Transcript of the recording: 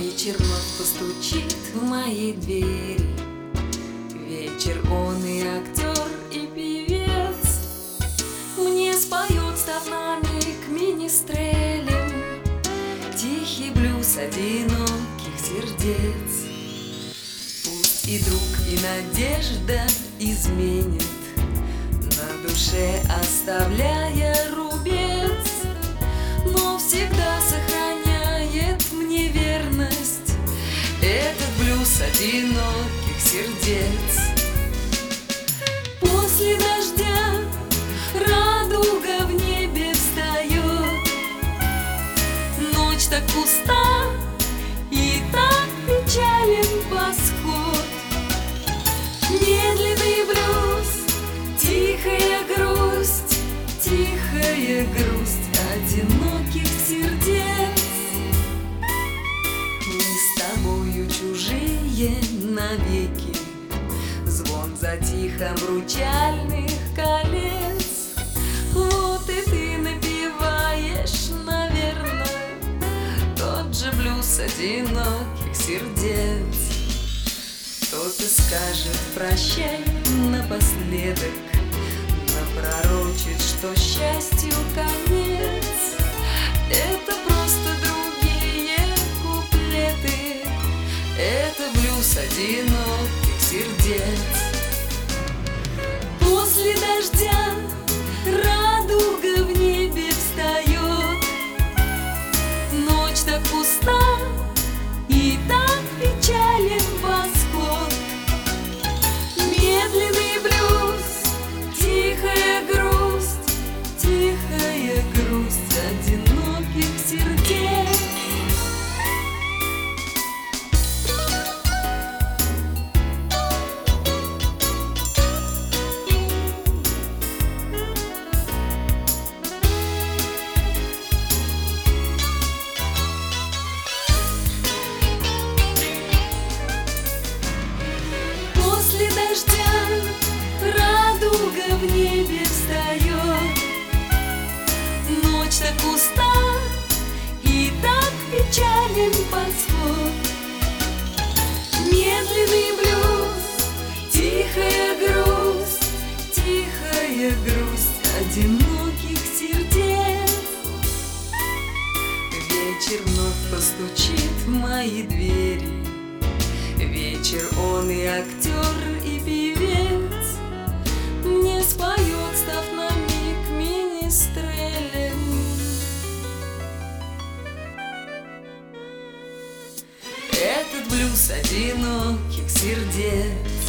Вечер вновь постучит в мои двери. Вечер он и актер, и певец. Мне споет, став на миг министрелем, тихий блюз одиноких сердец. Пусть и друг, и надежда изменит, на душе оставляя рубец, но всегда сохраняет мне верность этот блюз одиноких сердец. После дождя радуга в небе встает, ночь так пуста и так печален восход. Медленный блюз, тихая грусть одиноких сердец. Мы с тобою чужие навеки, звон затих обручальных колец. Вот и ты напеваешь, наверное, тот же блюз одиноких сердец. Кто-то скажет прощай напоследок, напророчит, что счастью конец. Это просто другие куплеты, это блюз одиноких сердец. После дождя радуга в небе встает, ночь так пуста и так печален восход. Медленный блюз, тихая грусть одиноких сердец. После дождя радуга в небе встает, ночь так пуста и так печален восход. Медленный блюз, тихая грусть одиноких сердец. Вечер вновь постучит в мои двери. Вечер он и актер, и певец. Мне споет, став на миг министрелем. Этот блюз одиноких сердец.